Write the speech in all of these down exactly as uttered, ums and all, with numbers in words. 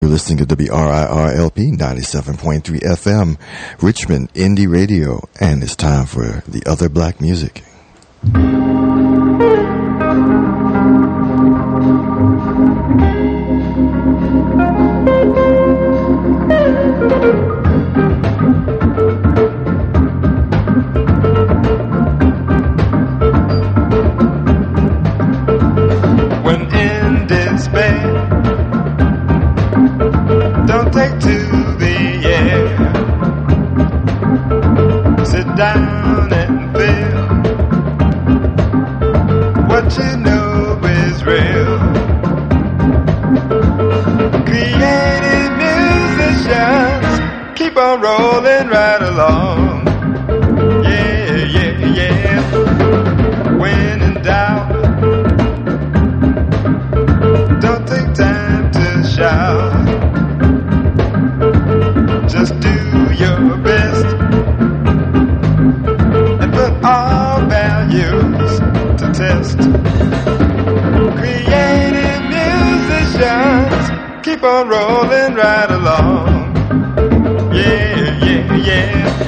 You're listening to W R I R L P ninety-seven point three F M, Richmond Indie Radio, and it's time for the other black music. Down and feel what you know is real. Creative musicians keep on rolling right along. Yeah, yeah, yeah. When in doubt, don't take time to shout. Just do your best. All values to test. Creative musicians keep on rolling right along. Yeah, yeah, yeah.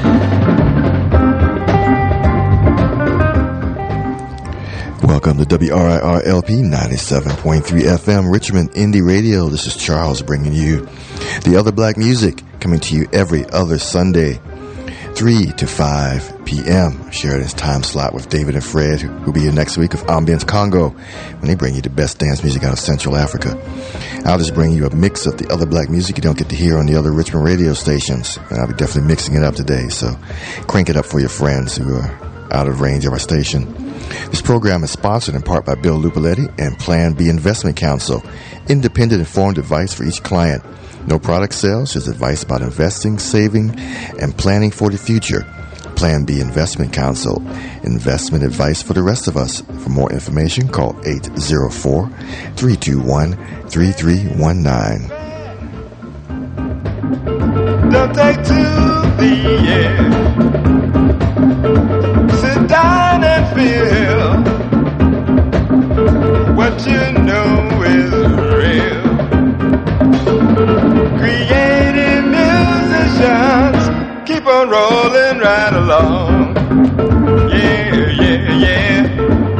Welcome to W R I R L P ninety-seven point three F M, Richmond Indie Radio. This is Charles bringing you the other black music, coming to you every other Sunday, three to five p.m. Sharing this time slot with David and Fred, who'll be here next week of Ambience Congo, when they bring you the best dance music out of Central Africa. I'll just bring you a mix of the other black music you don't get to hear on the other Richmond radio stations, and I'll be definitely mixing it up today, so crank it up for your friends who are out of range of our station. This program is sponsored in part by Bill Lupoletti and Plan B Investment Council, independent informed advice for each client. No product sales, just advice about investing, saving, and planning for the future. Plan B Investment Council, investment advice for the rest of us. For more information, call eight zero four, three two one, three three one nine. Don't take to the air. Sit down and feel what you know is real. Creative musicians keep on rolling right along. Yeah, yeah, yeah.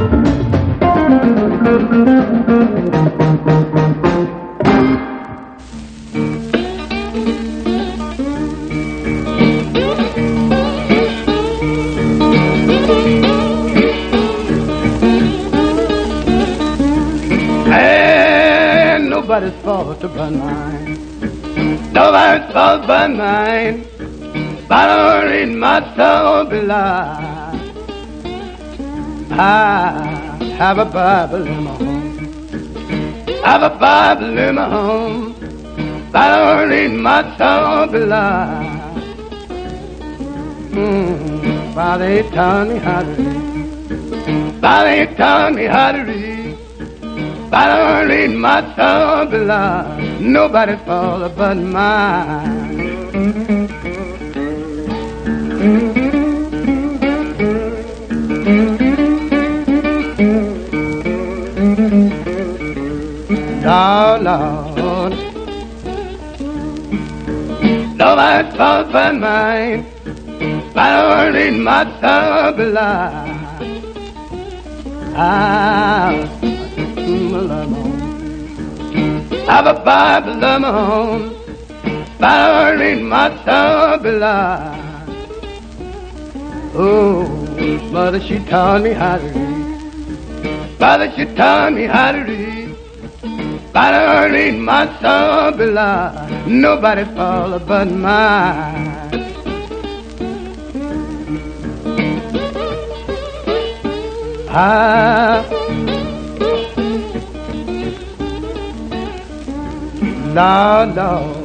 And nobody's fault but mine. Nobody's fault but mine. But I don't read my soul below. I have a Bible in my home. I have a Bible in my home. But I don't read my soul below. Mm, Father, he taught me how to read. Father, he taught me how to read. But I don't read my soul below. Nobody's fault but mine. Oh, Lord, nobody's fault but mine. But I don't read my soul below. I have a Bible of my own. But I don't read my soul below. Oh, mother, she taught me how to read. Father, she taught me how to read. But I don't read my soul below. Nobody's fault but mine. Ah, Lord, Lord,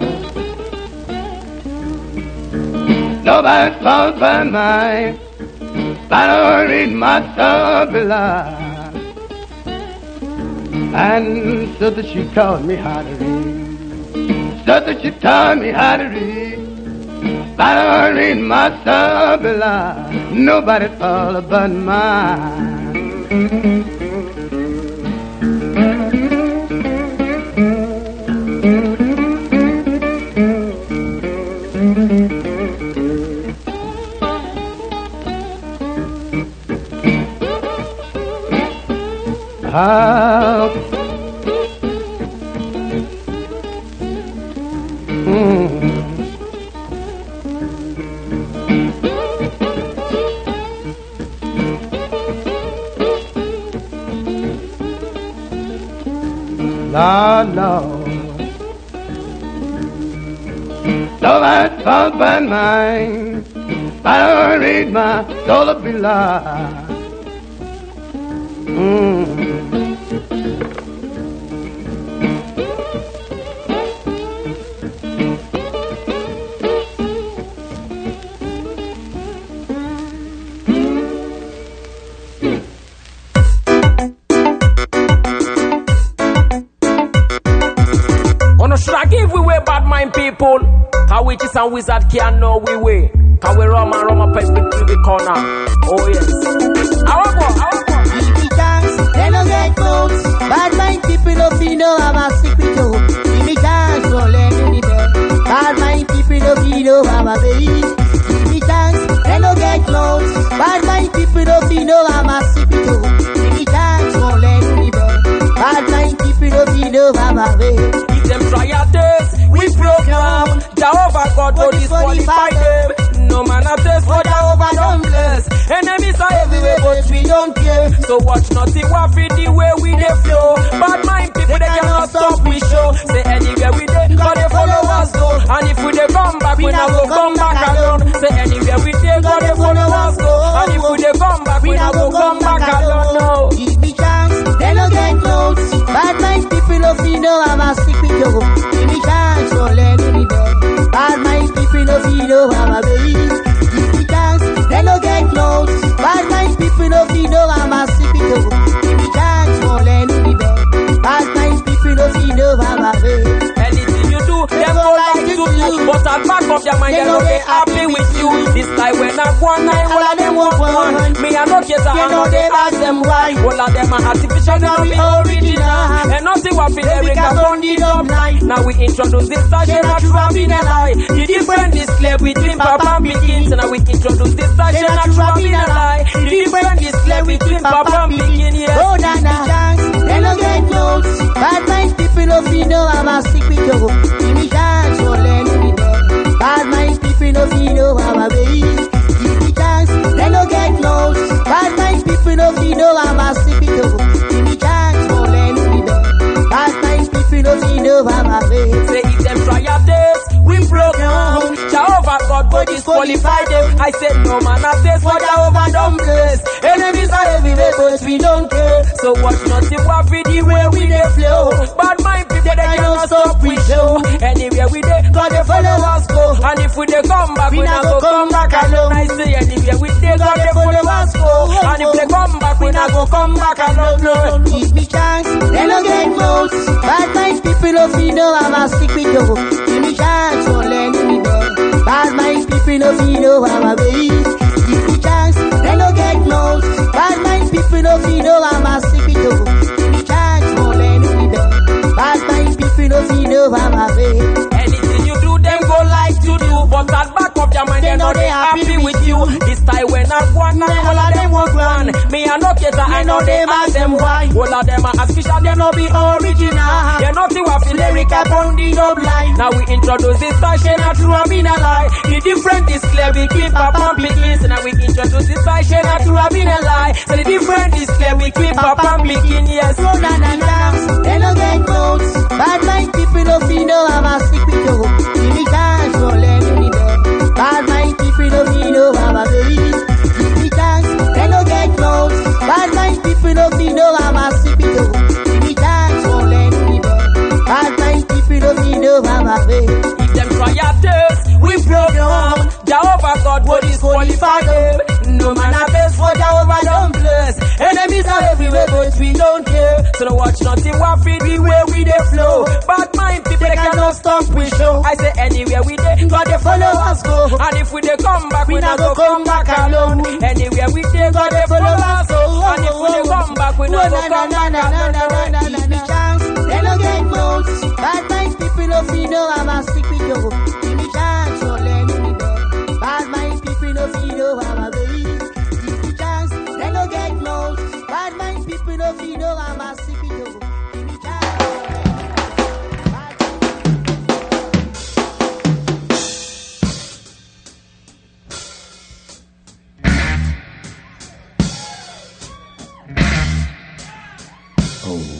nobody's fault but mine. But I don't read my soul below. And so that she taught me how to read. So that she taught me how to read. But I don't read my soul below. Nobody's fault but mine. Lord, Lord. So that thought by mine, I don't read my soul to be lied. Mm. Should I give we way bad mind people? How witches and wizards can't know we way. Can we rum and rum a perspective the corner? Oh yes. I want go, I want go. Give me chance, they don't get votes. Bad mind people don't feel no have a secret hope. Give me chance, don't let me bed. Bad mind people don't feel no have a baby. Give me chance, they don't get votes. Bad mind people don't feel no have a secret hope. Give me chance, don't let me bed. Bad mind people don't feel no have a baby. Them try a test, we program. Jehovah God will disqualify them. No man a test for Jehovah don't bless. Enemies are everywhere but we don't care. So watch nothing what fit the way we dey flow. Bad mind people they cannot stop we show. Say anywhere we dey, God they follow us go. And if we dey come back, we not go come back alone. Say anywhere we dey, God they follow us go. And if we dey come back, we not go come back alone. No. Give me chance, they don't get close. Bad mind people don't feel no have a secret. Give me chance, so let me be there. Bad mind people no feel no have a baby. Give me chance, they no get close. Bad mind people no feel no have a secret. Give me chance, so let me be there. Bad mind people no feel no have a baby. Anything you do, them go like to do. But at back of their mind, they know they happy with you. This time when I go on nine, all of them want one. Me I no care, I know they ask them why. All of them are artificial, they no be original. And nothing what feel they can burn it up night. Now we introduce this station, not true and be a lie. The difference is clear between Papa and Pikin. So now we introduce this station, not true and be a lie. The difference is clear between Papa and Pikin, yes. Oh, na na chance, they no get close. Bad mind people no feel no have a secret. Give me chance, so let me be there. Bad mind people no feel no have a baby. Give me chance, they no get close. Bad mind people no feel no have a secret. Give me chance, so let me be there. Bad mind people no feel no have a baby. Say if them try a test, we program. Jehovah God go disqualify them. I said no man a test for Jehovah don't bless. Enemies are everywhere but we don't care. So watch nothing what fit the way we dey flow. Bad mind people they cannot stop we show. Anywhere we dey, God they follow us go. And if we dey come back, we, we not go come back alone. I say anywhere we dey, God they follow us go. And if they come back, we not go come back alone. No. Give me chance, they no get close. Bad mind people no feel no have a secret. Give me chance, so let me be there. Bad mind people no feel no have a baby. Give me chance, they no get close. Bad mind people no feel no have a secret. Give me chance, so let me be there. Bad mind people no feel no have a baby. Anything you do, them go like to do. But at back of their mind, they know they happy with you. This time when I go on, all of them want one. Me and no cater, I know them ask them why. All of them are artificial, they no be original. They nothing what feel lyric upon the dub line. Now we introduce this station, not true and being a lie. The difference is clear between Papa and Pikin. So now we introduce this station, not true and being a lie. So the difference is clear between Papa and Pikin, yes. So na na na, they no get close. Bad mind people no feel no have a secret. Give me chance, so let me be there. Bad mind people no feel no have a baby. Give me chance, they no get close. Bad mind people no feel no have a secret. Give me chance, so let me be there. Bad mind people no feel no have a baby. If them try a test, we program. Jehovah God will disqualify them. No man a best for Jehovah don't bless. Enemies are everywhere but we don't care. So don't watch nothing what fit the way we dey flow. Bad mind people they cannot stop we show. I say anywhere we dey, God they follow us go. And if we dey come back, we not go come back alone. Anywhere we dey, God they follow us go. And if we dey come back, we not go come back alone. Give me chance, they no get close. Bad mind people no feel no have a secret. Give me chance, so let me be there. Bad mind people no feel no have a baby. Give me chance, they no get close. Bad mind people no feel no have a secret. Give me chance. Oh.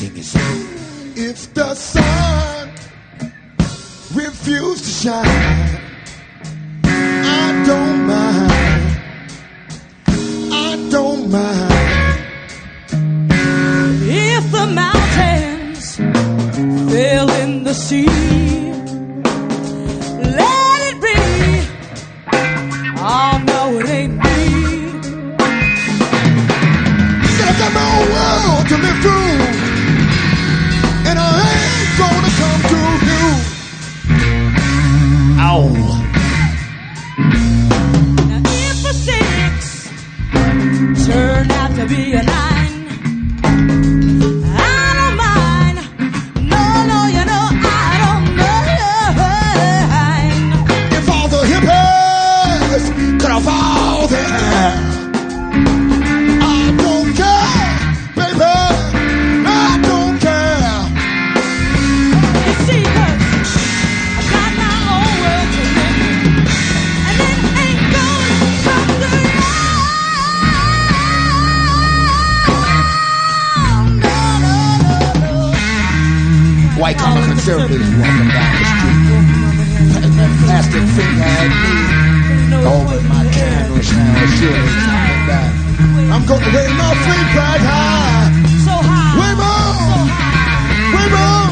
sing it, sing it. If the sun refused to shine, I don't mind. I don't mind. If the mountains fell in the sea, let it be. Oh no, it ain't me. I got my own world to live through, and I ain't gonna come to you. Ow. Now if a six turned out to be a nine, I don't mind. No, no, you know I don't mind. If all the hippies could have all their hair, I don't care, baby, I don't care. You see, 'cause I got my own world to live in, and it ain't gonna come to you. No, no, no, no. White collar conservatives walking down the street, putting that plastic finger at me. Over my candles now, sure it's coming back. I'm gonna wave my free flag high. So high. Wave on! Wave on!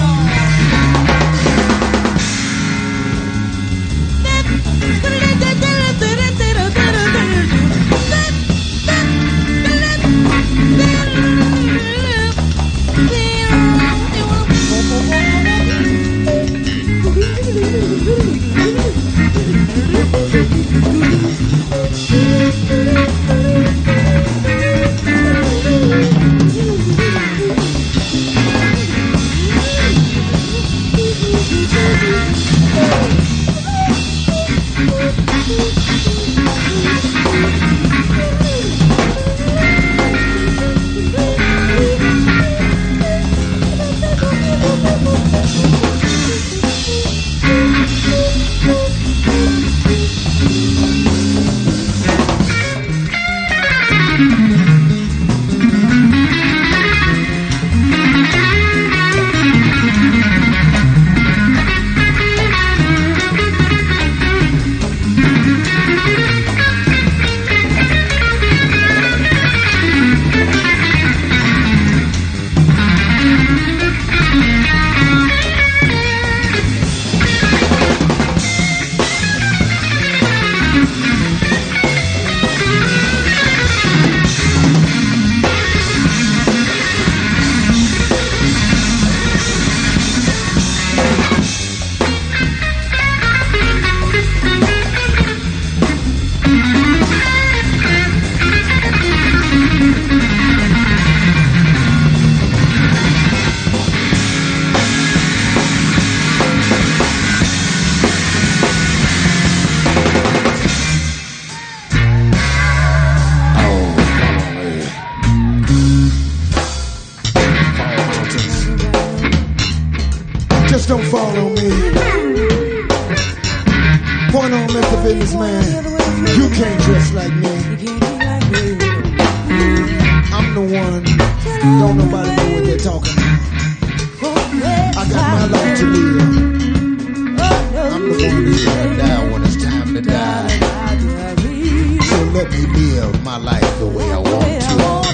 Just don't fall on me. Point on Mister Businessman. You can't dress like me. I'm the one. Don't nobody know what they're talking about. I got my life to live. I'm the one who's gonna die when it's time to die. So let me live my life the way I want to.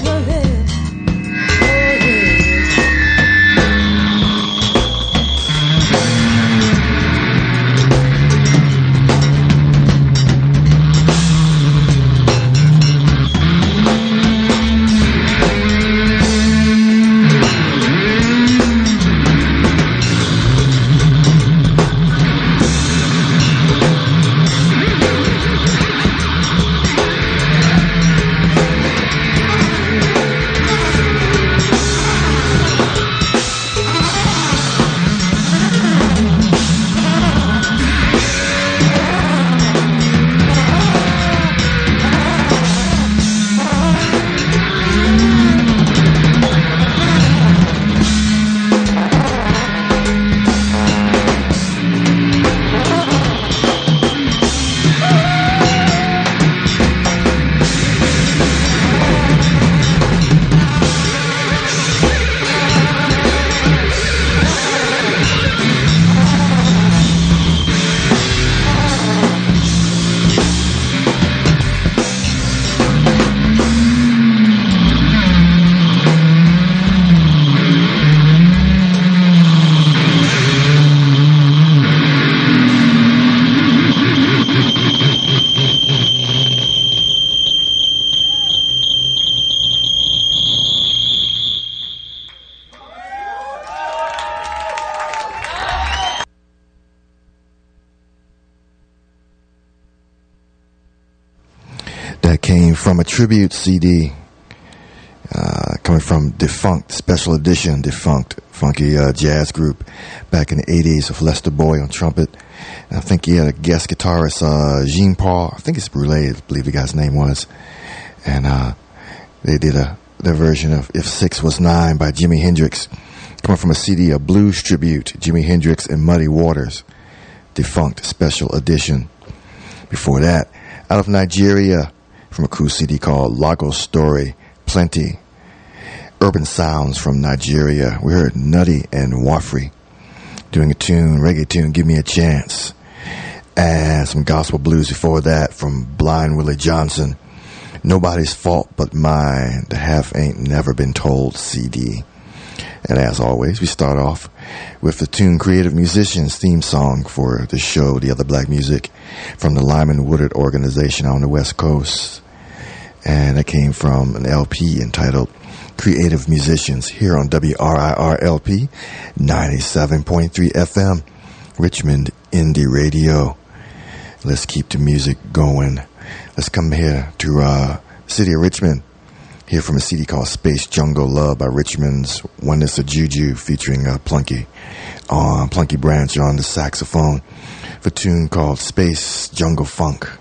That came from a tribute C D uh, coming from Defunct, Special Edition Defunct, funky uh, jazz group back in the eighties with Lester Boy on trumpet. And I think he had a guest guitarist, uh, Jean Paul. I think it's Brule, I believe the guy's name was. And uh, they did a their version of If Six Was Nine by Jimi Hendrix, coming from a C D, a blues tribute, Jimi Hendrix and Muddy Waters, Defunct Special Edition. Before that, out of Nigeria, from a cool C D called Lagos Story, Plenty. Urban sounds from Nigeria. We heard Nutty and Wafri doing a tune, reggae tune, Give Me a Chance. And some gospel blues before that from Blind Willie Johnson, Nobody's Fault But Mine, the Half Ain't Never Been Told C D. And as always, we start off with the Tune Creative Musicians theme song for the show, The Other Black Music, from the Lyman Woodard organization on the West Coast. And it came from an L P entitled Creative Musicians here on W R I R L P ninety-seven point three F M, Richmond Indie Radio. Let's keep the music going. Let's come here to uh, City of Richmond. Hear from a C D called Space Jungle Love by Richmond's Oneness of Juju, featuring uh, Plunky on uh, Plunky Branch on the saxophone, for a tune called Space Jungle Funk.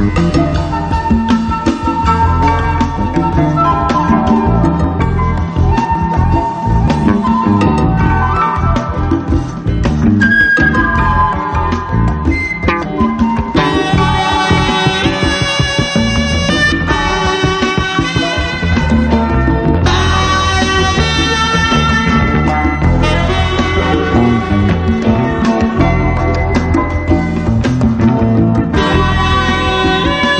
Bye.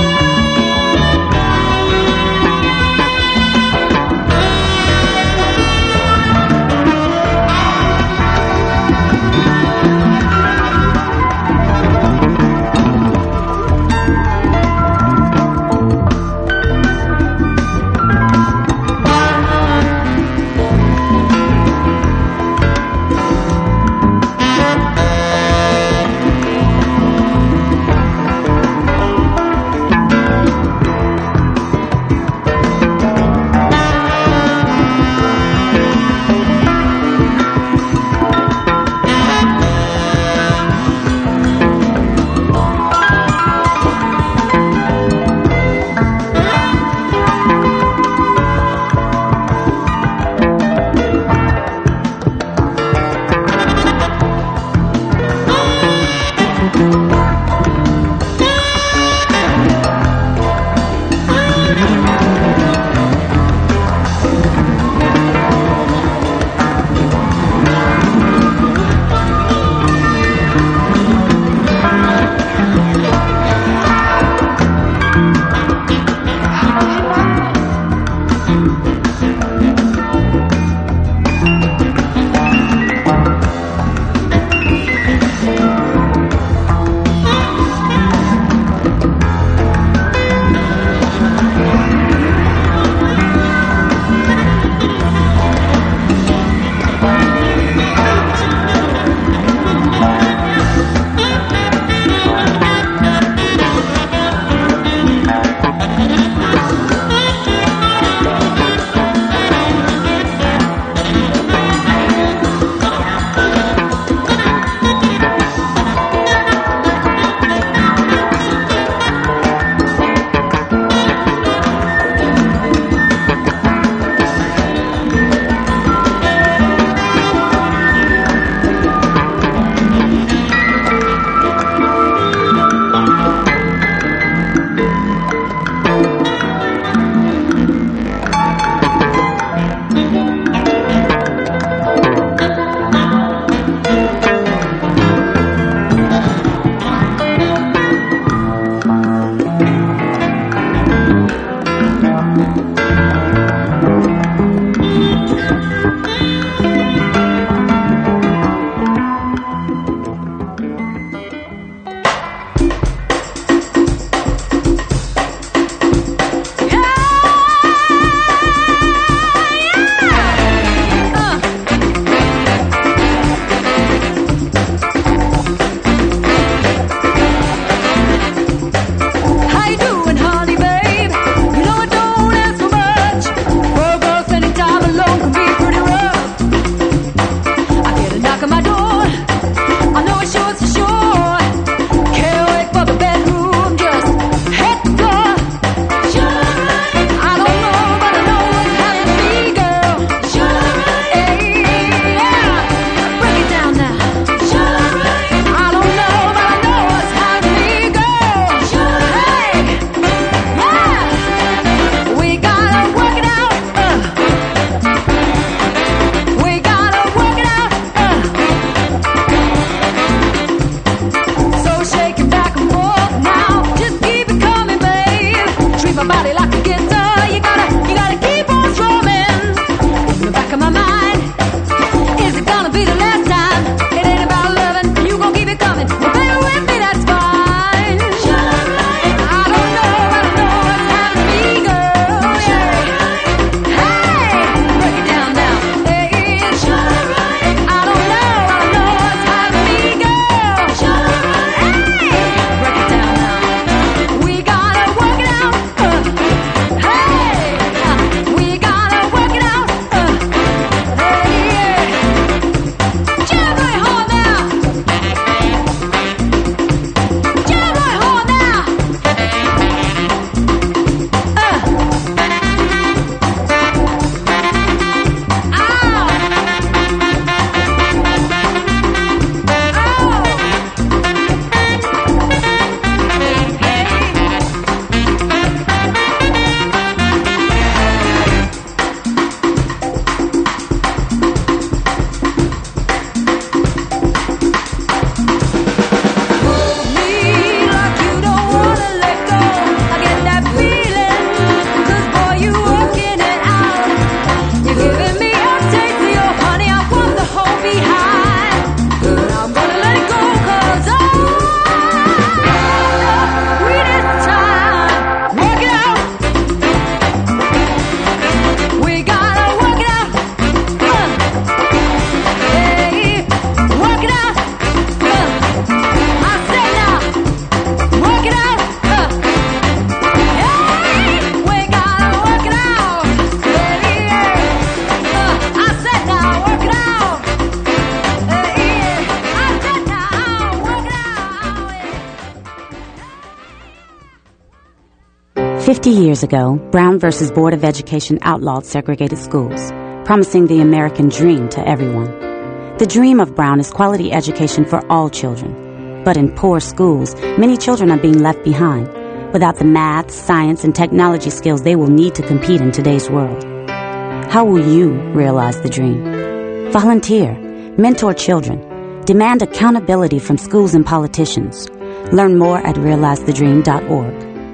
Fifty years ago, Brown versus Board of Education outlawed segregated schools, promising the American dream to everyone. The dream of Brown is quality education for all children. But in poor schools, many children are being left behind, without the math, science, and technology skills they will need to compete in today's world. How will you realize the dream? Volunteer, mentor children, demand accountability from schools and politicians. Learn more at realize the dream dot org.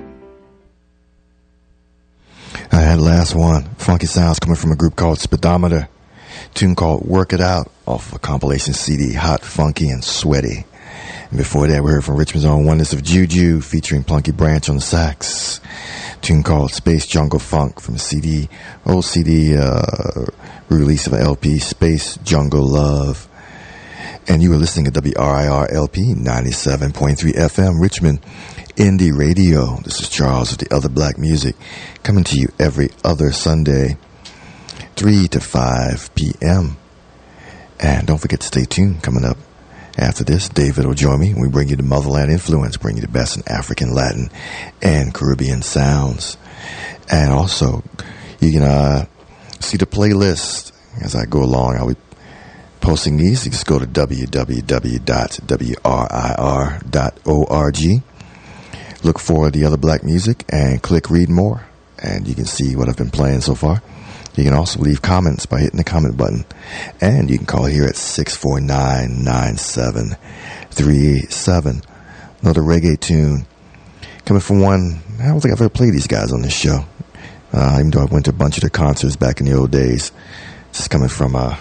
I had last one, funky sounds coming from a group called Speedometer, tune called Work It Out off of a compilation C D, Hot, Funky, and Sweaty. And before that, we heard from Richmond's own Oneness of Juju featuring Plunky Branch on the sax, tune called Space Jungle Funk from C D, old C D uh, release of an L P, Space Jungle Love. And you were listening to W R I R L P ninety-seven point three F M, Richmond Indie Radio. This is Charles with the Other Black Music, coming to you every other Sunday, three to five p.m. And don't forget to stay tuned. Coming up after this, David will join me. We bring you the Motherland Influence, bring you the best in African, Latin, and Caribbean sounds. And also, you can uh, see the playlist as I go along. I'll be posting these. You just go to w w w dot w r i r dot org. Look for the Other Black Music and click Read More, and you can see what I've been playing so far. You can also leave comments by hitting the comment button, and you can call here at six four nine, nine seven three eight seven. Another reggae tune coming from one, I don't think I've ever played these guys on this show, uh, even though I went to a bunch of their concerts back in the old days. This is coming from uh,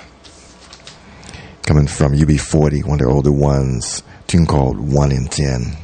coming from U B forty, one of their older ones, tune called one in ten.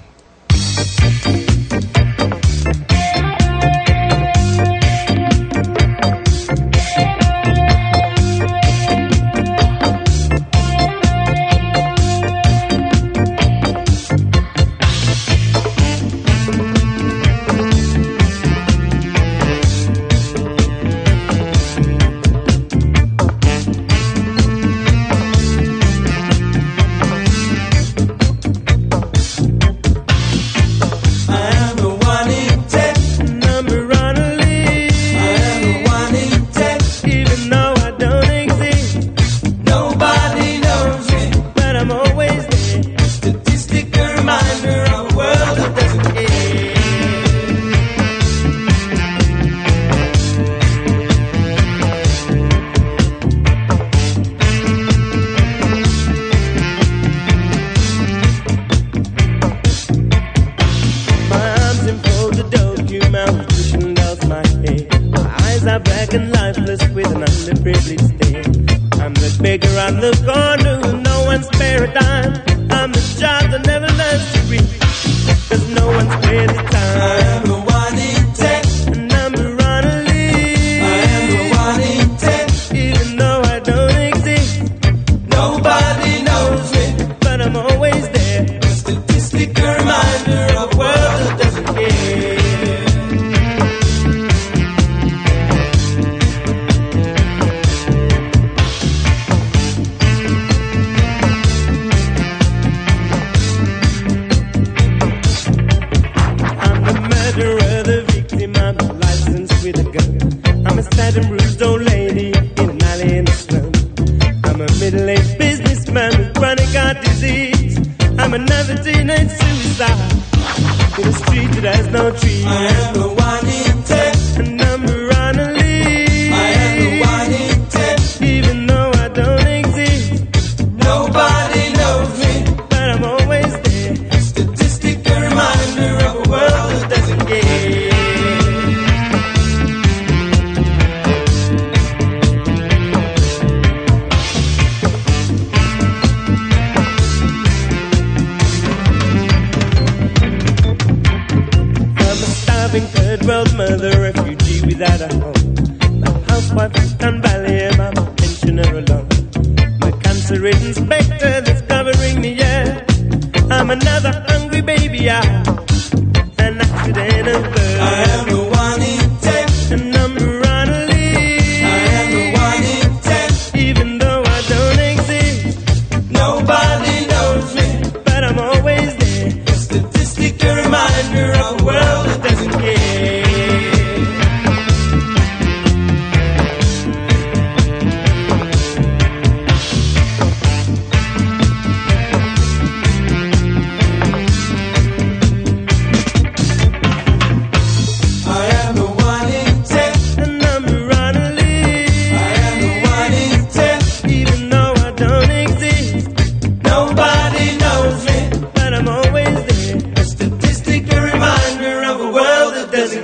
Statistic, a reminder of a world that doesn't care.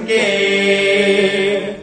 care.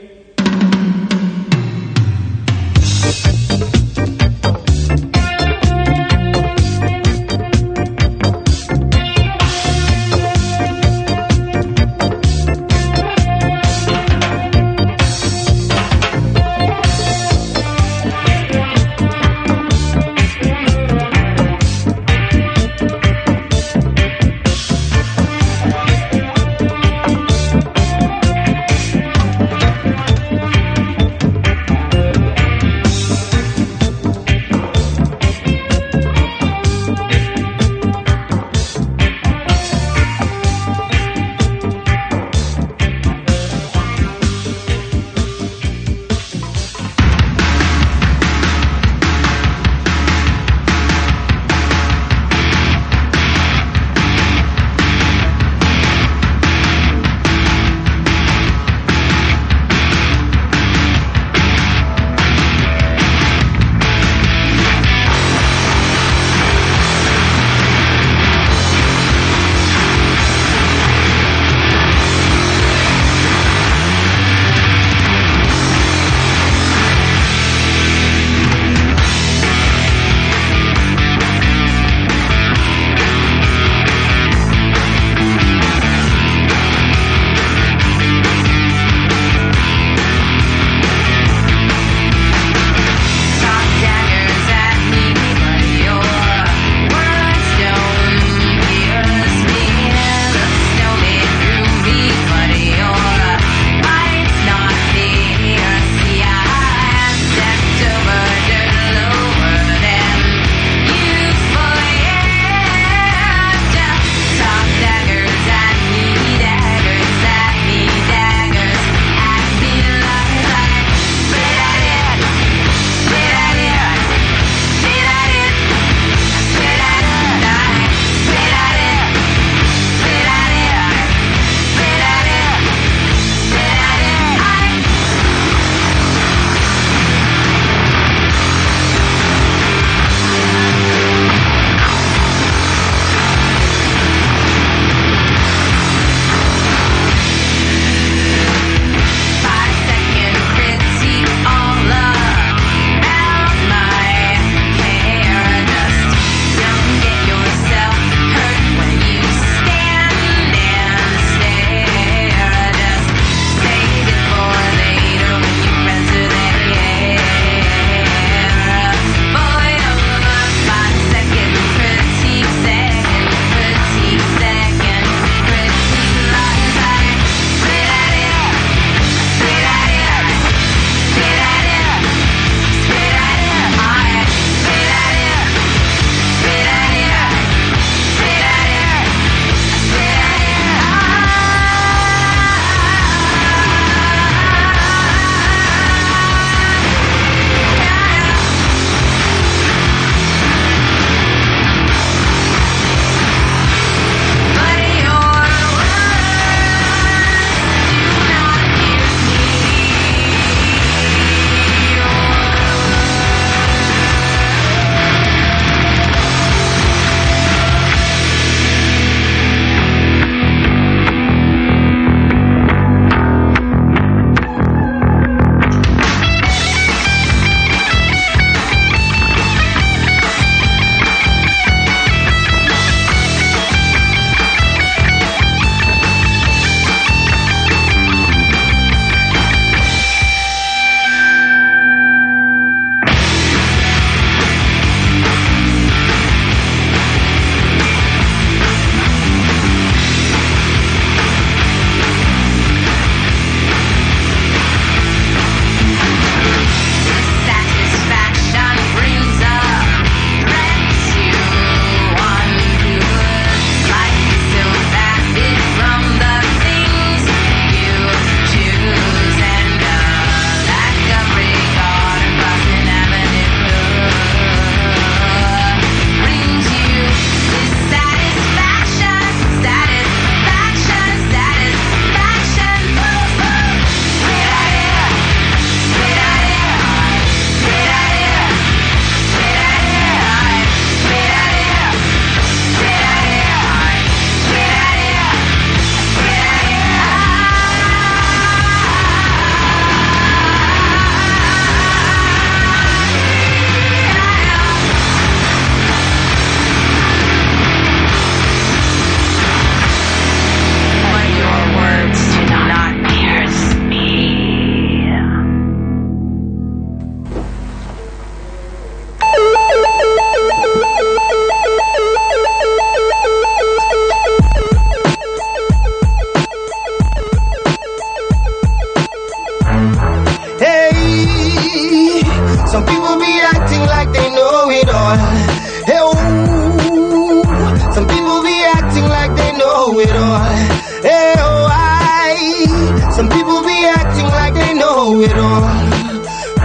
like they know it all. Hey, oh, some people be acting like they know it all. Hey, oh, I, some people be acting like they know it all.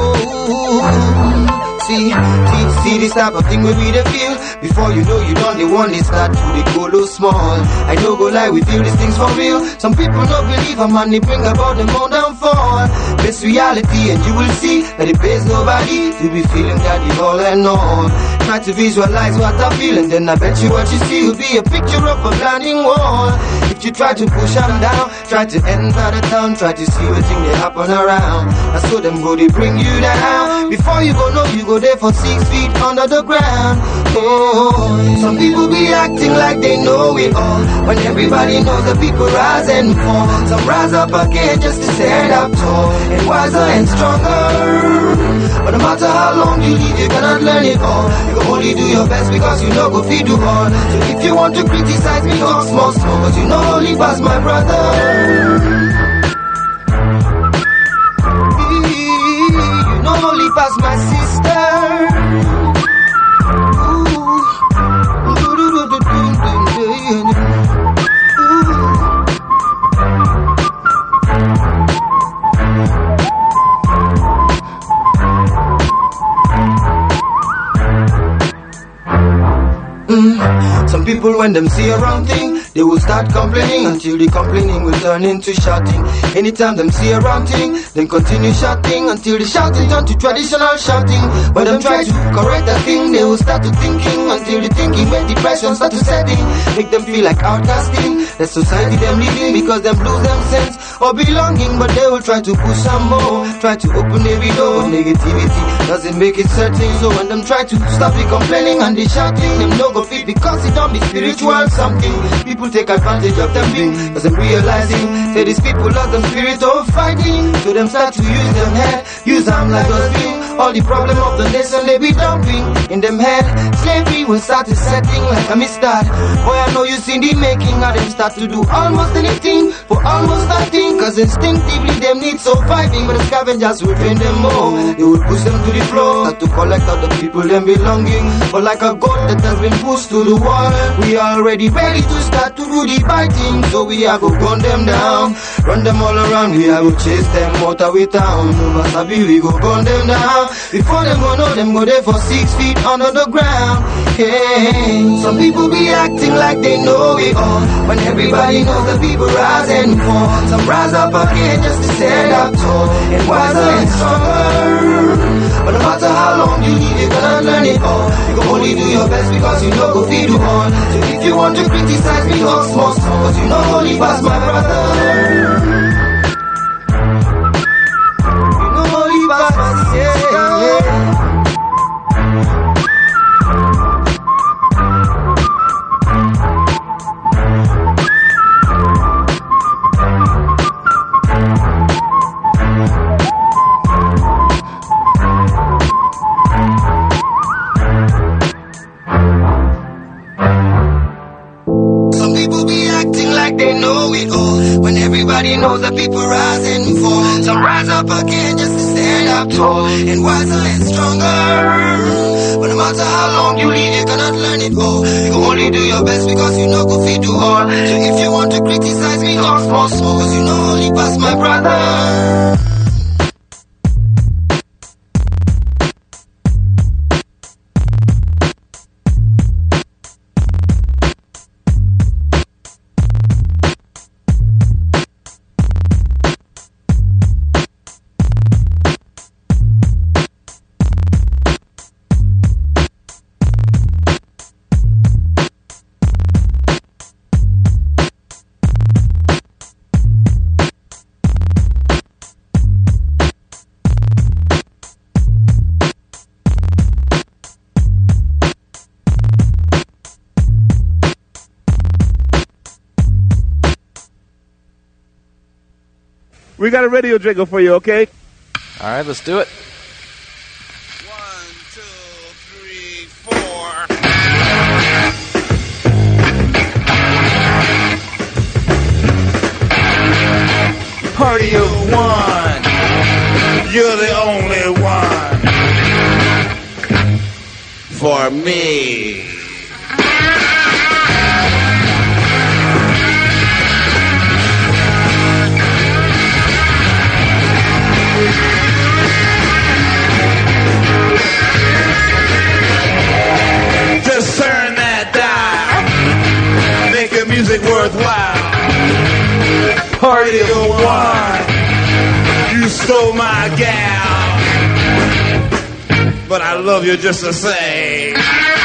Ooh, see, see, see this type of thing where we the feel. Before you know you done the one, they start to the go low small. I know go lie, we feel these things for real. Some people don't believe a man, they bring about them own downfall. This reality and you will see that it pays nobody to be feeling that you all and all. Try to visualize what I feel and then I bet you what you see will be a picture of a blinding wall. If you try to push them down, try to enter the town, try to see what thing they happen around. That's so them go, they bring you down. Before you go know, you go there for six feet under the ground. Oh, some people be acting like they know it all, when everybody knows the people rise and fall. Some rise up again just to stand up tall and wiser and stronger. But no matter how long you live, you cannot learn it all. You can only do your best because you know go feed you all. So if you want to criticize me, talk small, small, but you know only pass my brother. You know only pass my sister. Mm. Some people when them see a wrong thing, they will start complaining until the complaining will turn into shouting. Anytime them see a wrong thing, then continue shouting until the shouting turn to traditional shouting. When them try to correct that thing, they will start to thinking until the thinking when depression start to set in. Make them feel like outcasting, the society them living because them lose them sense or belonging. But they will try to push some more, try to open every door. Negativity doesn't make it certain. So when them try to stop the complaining and the shouting, them no go fit because it don't be spiritual something. People take advantage of them being, cause them realizing say these people love them spirit of fighting. So them start to use them head, use them like a thing. All the problem of the nation they be dumping in them head. Slavery will start to setting like a mistard. Boy, I know you seen the making of them start to do almost anything for almost nothing. Cause instinctively them need surviving, but the scavengers will train them more. They will push them to the floor, start to collect all the people them belonging. But like a goat that has been pushed to the wall, we are already ready to start to do the fighting. So we are go gun them down, run them all around. We are go chase them out of we town. No matter we go gun them down. Before them go know them go there for six feet under the ground. Hey, some people be acting like they know it all, when everybody knows the people rise and fall. Some rise up again just to stand up tall and wiser and stronger. But no matter how long you live, you cannot learn it all. You can only do your best because you know go feed you all. So if you want to criticize me, talk small, small, but you know only pass my brother. You know only pass my sister. Everybody knows that people rise and fall. Some rise up again just to stand up tall and wiser and stronger. But no matter how long you live, you cannot learn it all. You can only do your best because you know go feed you all. So if you want to criticize me, talk small, small, cause you know only pass my brother. We got a radio jingle for you, okay? All right, let's do it. One, two, three, four. Party of one. You're the only one. for me. Just turn that dial, make your music worthwhile. Party of one, you stole my gal, but I love you just the same.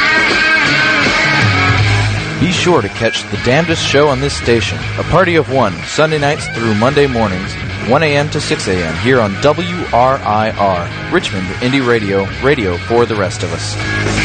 Be sure to catch the damnedest show on this station, A Party of One, Sunday nights through Monday mornings, one a.m. to six a.m. here on W R I R, Richmond Indie Radio, radio for the rest of us.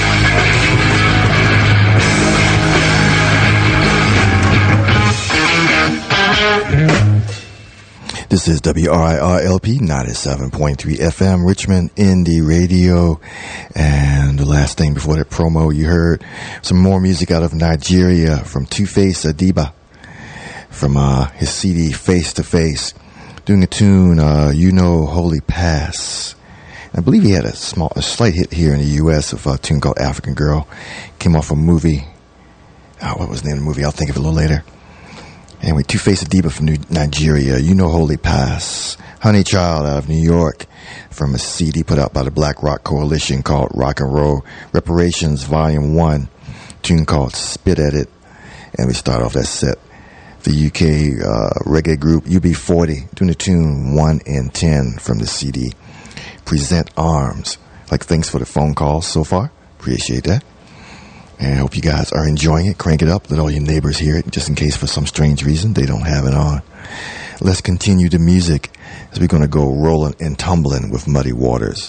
This is W R I R L P ninety-seven point three F M, Richmond Indie Radio. And the last thing before that promo, you heard some more music out of Nigeria from Two-Face Adiba from uh, his C D Face to Face, doing a tune, uh, You Know Holy Pass. I believe he had a small, a slight hit here in the U S of a tune called African Girl. Came off a movie. Oh, what was the name of the movie? I'll think of it a little later. Anyway, Two-Face Adiba from New- Nigeria, You Know Holy Pass. Honey Child out of New York from a C D put out by the Black Rock Coalition called Rock and Roll Reparations Volume one, tune called Spit at It. And we start off that set. The U K uh, reggae group U B forty doing the tune one in ten from the C D. Present Arms. Like, thanks for the phone calls so far. Appreciate that. And I hope you guys are enjoying it. Crank it up. Let all your neighbors hear it, just in case for some strange reason they don't have it on. Let's continue the music as we're going to go rolling and tumbling with Muddy Waters.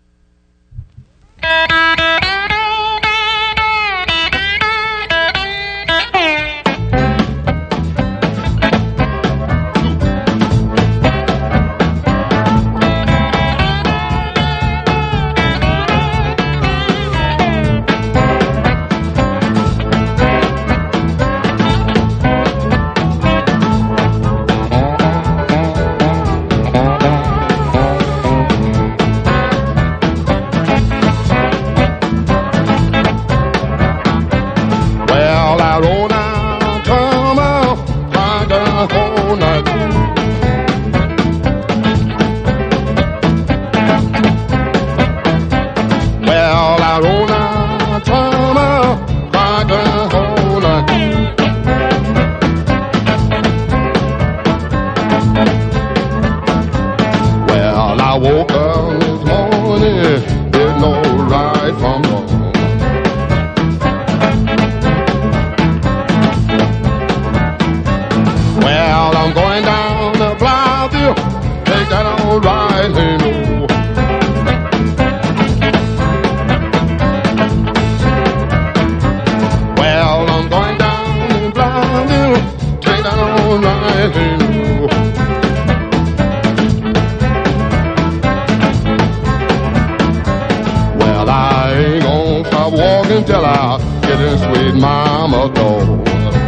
Till I get in sweet mama door.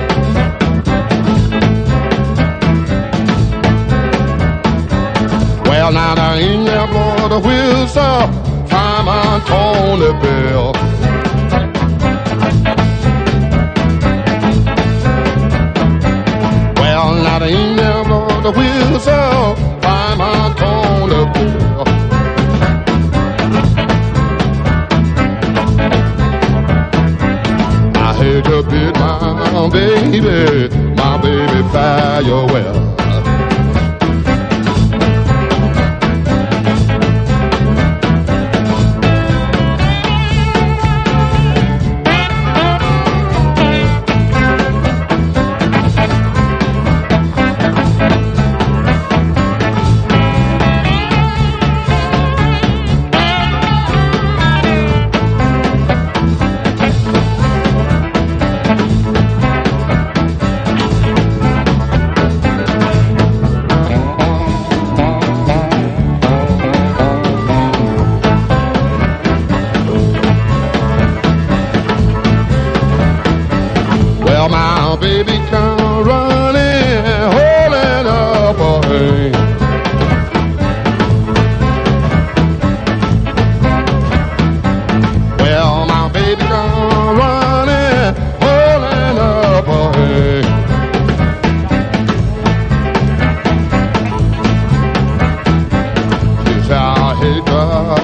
Well, now there ain't there blow the whistle, time on Tony Bill. Well, now there ain't there blow the whistle, time on Tony Bill. I hate to beat my baby, my baby farewell.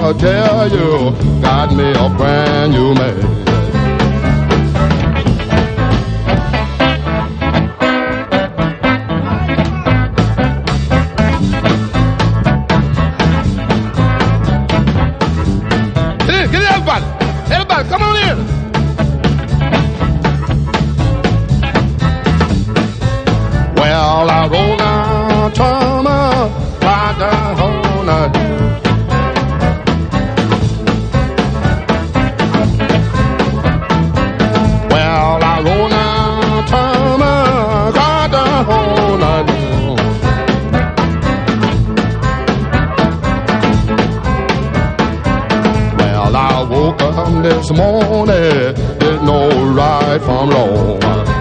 I tell you, got me a brand new man. Hey, get it, everybody. Everybody, come on in. Well, I roll down Tama, ride down on a Well, I roll down Tama, ride down on a Well, I woke up this morning, didn't know right from wrong.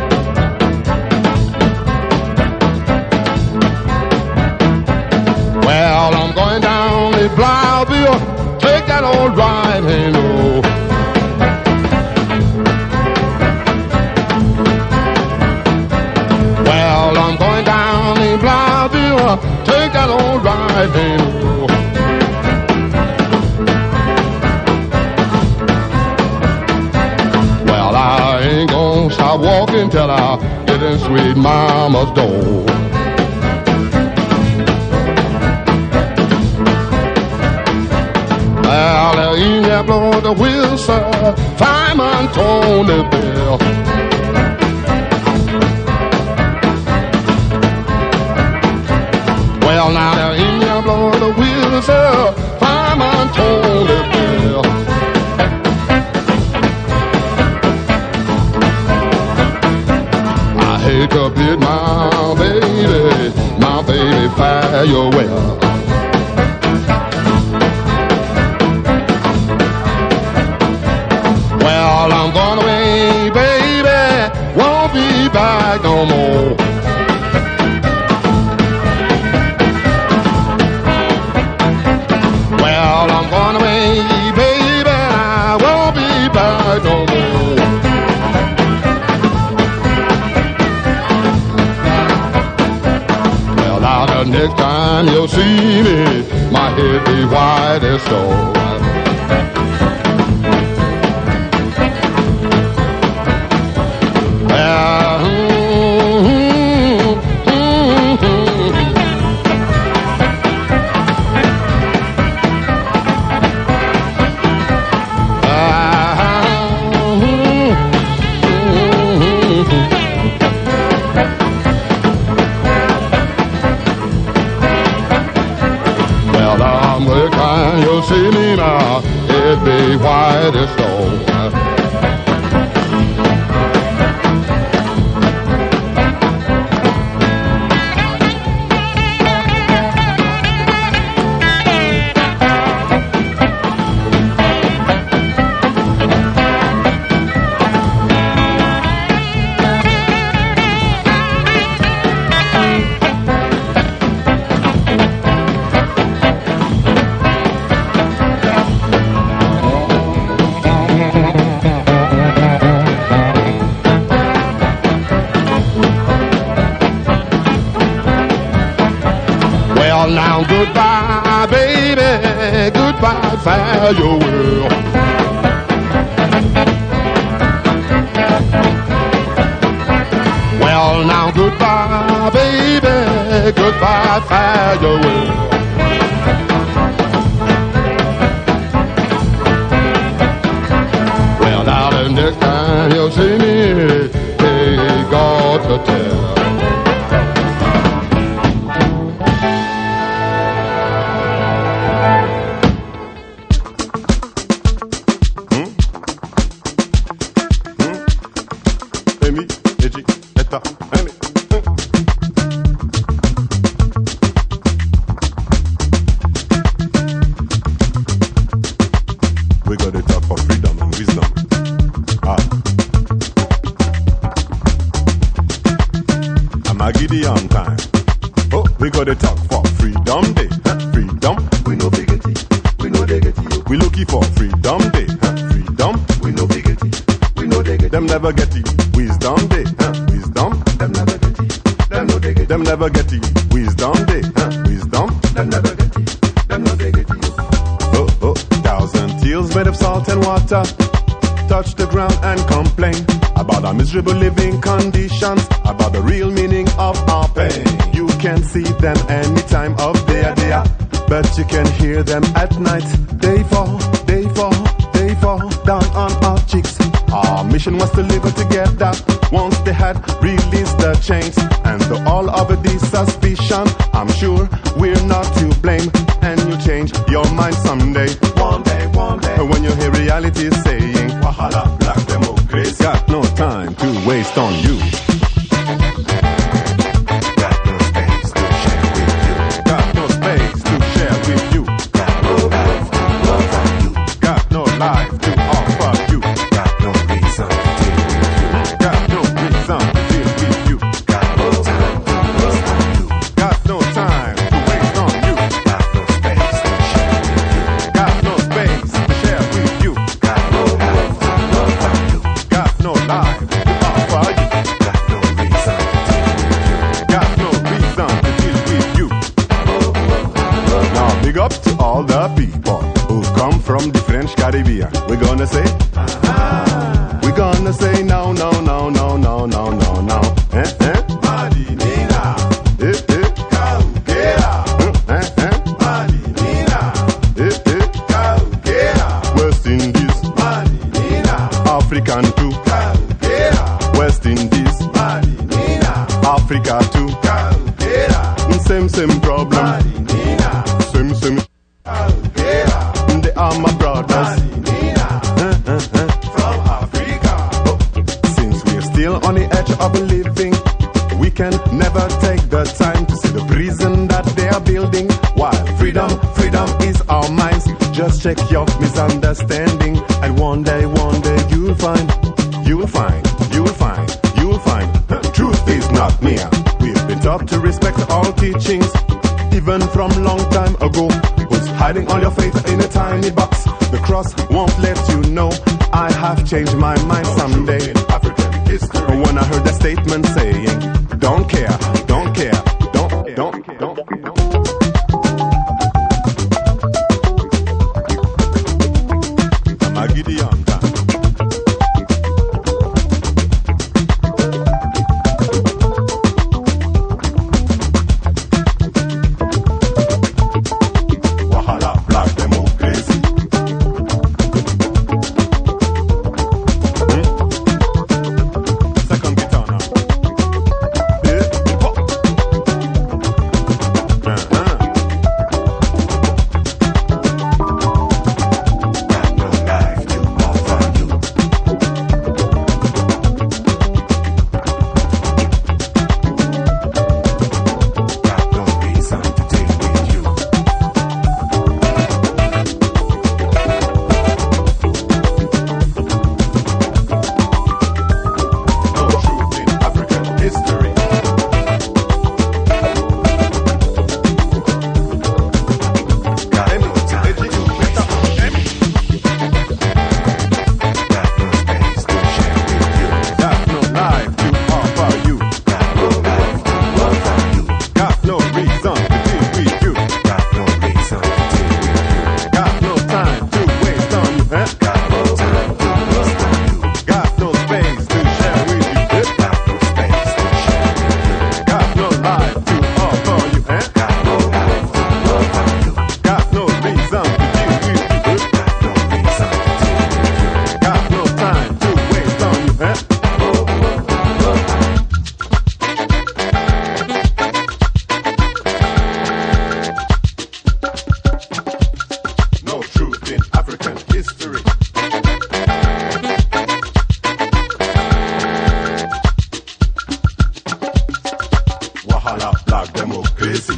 Well, I'm going down the Blyville, take that old right hand, oh. Well, I'm going down the Blyville, take that old right hand, oh. Well, I ain't gonna stop walking till I get in sweet mama's door. Well, in that blow the whistle, fireman told the bell. Well, now in that blow the whistle, fireman told the bell. I hate to beat my baby, my baby farewell. Well, I'm gone away, baby, won't be back no more. Well, I'm gone away, baby, I won't be back no more. Well, now the next time you'll see me, my head be white as snow. You'll see me now, it be white as snow. Now goodbye, baby, goodbye, farewell. Well, now goodbye, baby, goodbye, farewell. Well, now the next time you'll see me, they got to tell. Gideon time. Oh, we got to talk for Freedom Day. Huh? Freedom, we no biggity, we no diggity. We looking for Freedom Day. Huh? Freedom, we no biggity, we no diggity. Them never get it. Wisdom Day. Huh? Wisdom, them never get it. Them no diggity. Them never get it. Wisdom Day. Huh? Wisdom, them never get it. Them no diggity. Oh, oh. made of salt and water touch the ground and complain about our miserable living conditions, about the real meaning of our pain. You can see them any time of day, day, but you can hear them at night. They fall, they fall, they fall down on our cheeks. Our mission was to live together once they had released the chains. And though all of these suspicion, I'm sure we're not to blame. And you change your mind someday. One day, one day, when you hear reality saying Wahala, black democracy. Got no time to waste on you. Got no space to share with you. Got no space to share with you. Got no life to offer you. Got no life to offer you. Got no reason to deal with you. Got no reason to deal with you. Got no time to waste on you. Got no time to waste on you. Got no space to share with you. Got no space to share with you. Got no life to offer you. Got no life to offer you. Got no reason to deal with you. Got no reason to deal with you. Now big up to all the people who come from the French Caribbean. We're gonna say, uh-huh. We're gonna say no, no, no, no, no, no, no, no. Eh, eh? Madinina. Eh, eh. Caruquera. Eh, eh. Madinina. Eh, eh. Caruquera. West Indies. Madinina. African too. Caruquera. West Indies. Madinina. Africa too. Caruquera. Same, same problem. Madinina. Same, same. Caruquera. They are my brothers. Madinina. Eh, eh, eh. From Africa. Oh. Since we're still on the edge of living, we can never take the time to see the prison that they are building. While freedom, freedom is our minds. Just check your misunderstanding, and one day, one day you'll find, you'll find, you'll find, you'll find. The truth is not mere. We've been taught to respect all teachings, even from long time ago. Who's hiding all your faith in a tiny box? The cross won't let you know. I have changed my mind someday. When I heard that statement saying, don't care, don't care, don't, don't, don't, don't. I'm a Gideon. Wahala, black democracy. Hmm? Second guitar now. Eh, pop. Uh-huh. Got no life to offer you. Got no reason to deal with you. No truth in African history. Got no time to waste on you. Got no space to share with you. Got no life to offer you. Got no life to offer you. Got no reason to deal with you. Got no reason to deal with you. Got no time to waste on you. Eh? Got no time to waste on you. Got no space to share with you. Eh? Got no space to share with you. Got no life to offer you. Eh? Got no life to offer you. Got no reason to deal with you. Eh? Got no reason to deal with you. Got no time to waste on you. Eh? No truth in African history. Wahala, black democracy.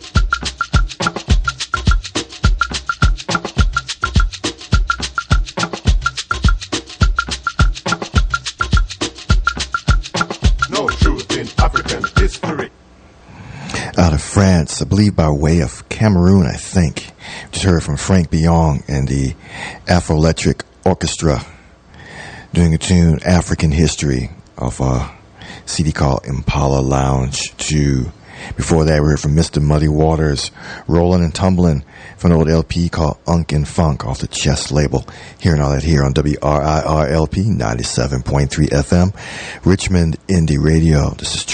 No truth in African history. Out of France, I believe by way of Cameroon, I think. Just heard from Frank Biong and the Afroelectric Orchestra doing a tune, African History, of a C D called Impala Lounge, to Before that, we heard from Mister Muddy Waters, Rollin' and Tumblin' from an old L P called Unk and Funk off the Chess label. Hearing all that here on W R I R L P ninety-seven point three F M, Richmond Indie Radio. This is